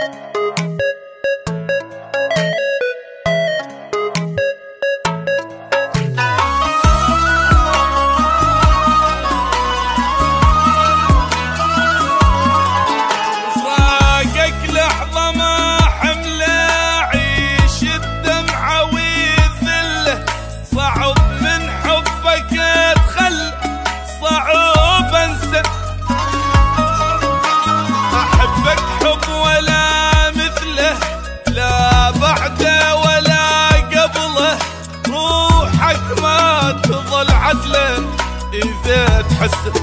إذا تحسن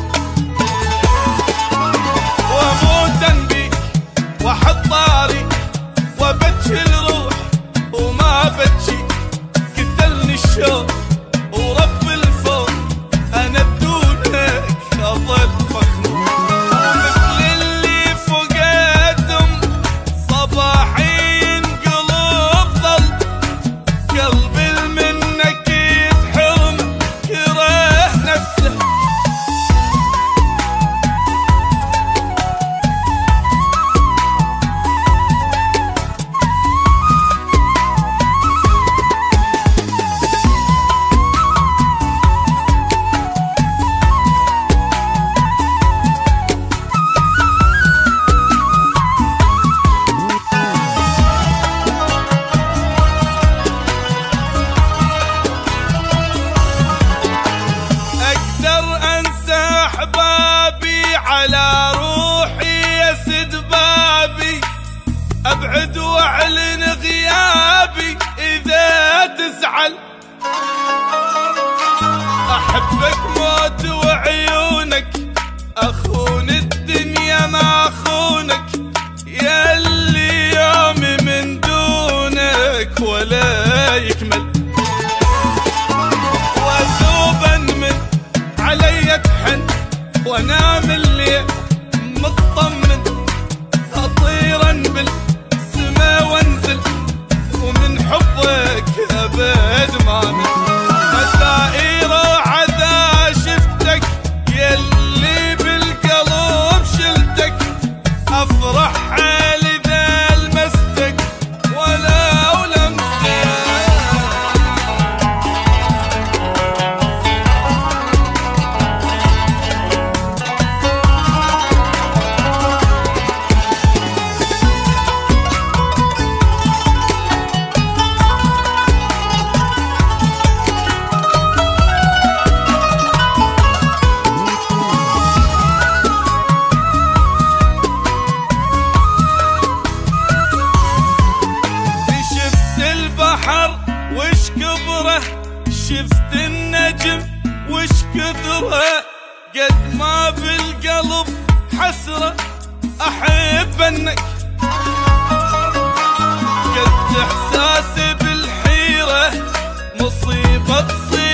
وأموت بيك وأحط طاري وأبجي الروح وما بجي قتلني الشوق ورب الفوق أنا بدونك أظل مخنوق ومثل اللي فقدهم صباحين قلوب ظل قلبي منك يتحرم كره نفسه على روحي يسد بابي أبعد وأعلن غيابي إذا تزعل أحبك موت وعيونك أخون الدنيا ما أخونك يا اللي يومي من دونك ولا يكمل وذوبا من علي تحن وانام الليل مطمن اطيرا بالسما وانزل ومن حبك ابد ما من مسائر عذا شفتك يلي بالقلب شلتك افرح حالي ذا لمستك ولو لمستك وش كبره شفت النجم وش كثره قد ما بالقلب حسرة أحب أنك قد إحساسي بالحيرة مصيبة تصير